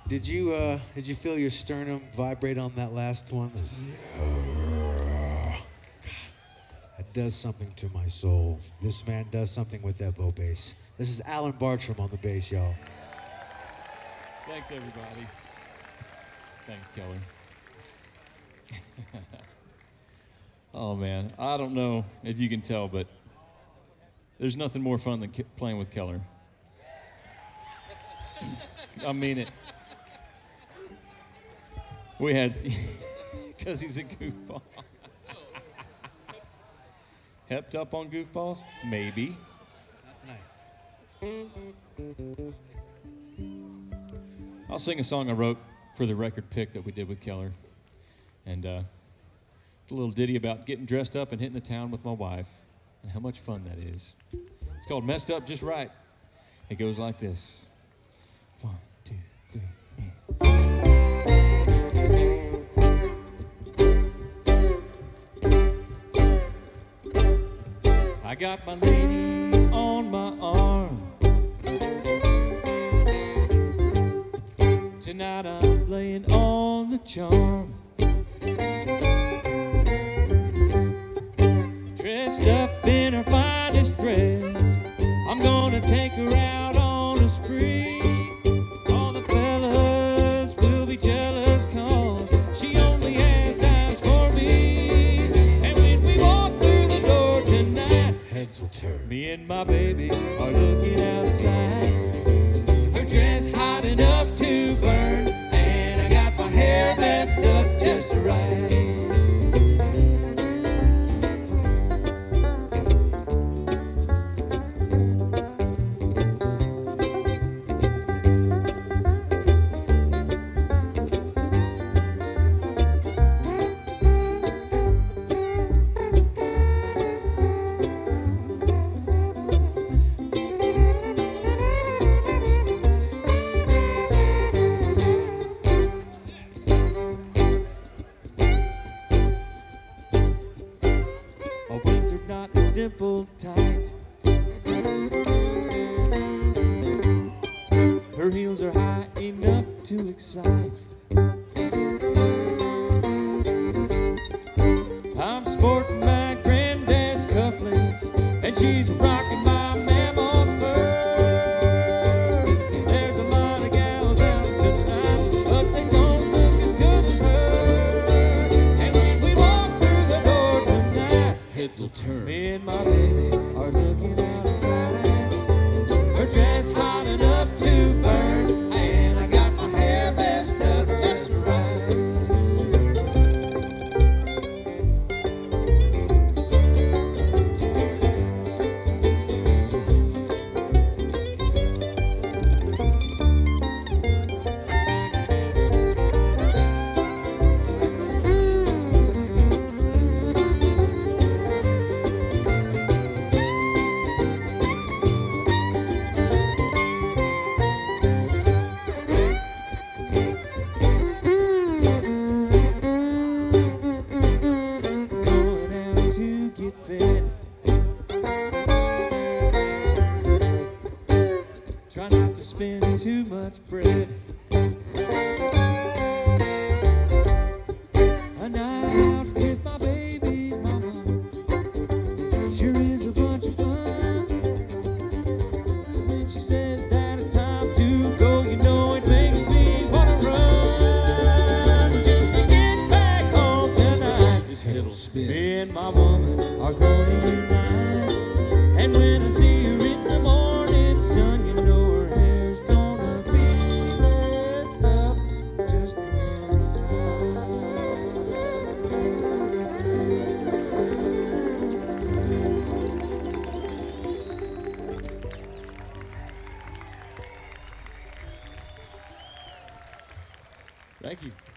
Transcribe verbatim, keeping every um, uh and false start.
Did you uh, did you feel your sternum vibrate on that last one? It was- God, that does something to my soul. This man does something with that bow bass. This is Alan Bartram on the bass, y'all. Thanks, everybody. Thanks, Keller. Oh, man. I don't know if you can tell, but there's nothing more fun than ke- playing with Keller. I mean it. We had, because he's a goofball. Hepped up on goofballs? Maybe. Not tonight. I'll sing a song I wrote for the record pick that we did with Keller. And uh, a little ditty about getting dressed up and hitting the town with my wife and how much fun that is. It's called Messed Up Just Right. It goes like this. One, two, three, and... I got my lady on my arm. Tonight I'm laying on the charm. Dressed up in her finest dress, I'm gonna take her out on a spree. All the fellas will be jealous cause she only has eyes for me. And when we walk through the door tonight, Heads will turn. me and my baby are looking outside. Her dress hot enough to burn, and I got my hair messed up just right. My wings are not as dimple tight. Her heels are high enough to excite. I'm sporting my granddad's cufflinks, and she's rocking my mammoth fur. There's a lot of gals out tonight, but they don't look as good as her. And when we walk through the door tonight, Heads will turn. me and my baby are looking outside. Her dress hot enough to burn, and I got my hair messed up just right. Going out to get fed. Try not to spend too much bread. A night out with my baby mama sure is a bunch of fun. When she says that it's time to go, you know it makes me wanna run. Just to get back home tonight. His head will spin. Me and my woman are gonna unite. And when I see her in the morning sun, you know her hair's gonna be messed up just right. Thank you.